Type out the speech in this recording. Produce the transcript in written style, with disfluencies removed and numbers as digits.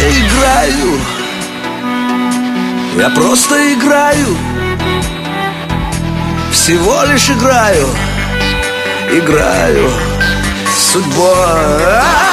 играю, я просто играю, всего лишь играю, играю с судьбой.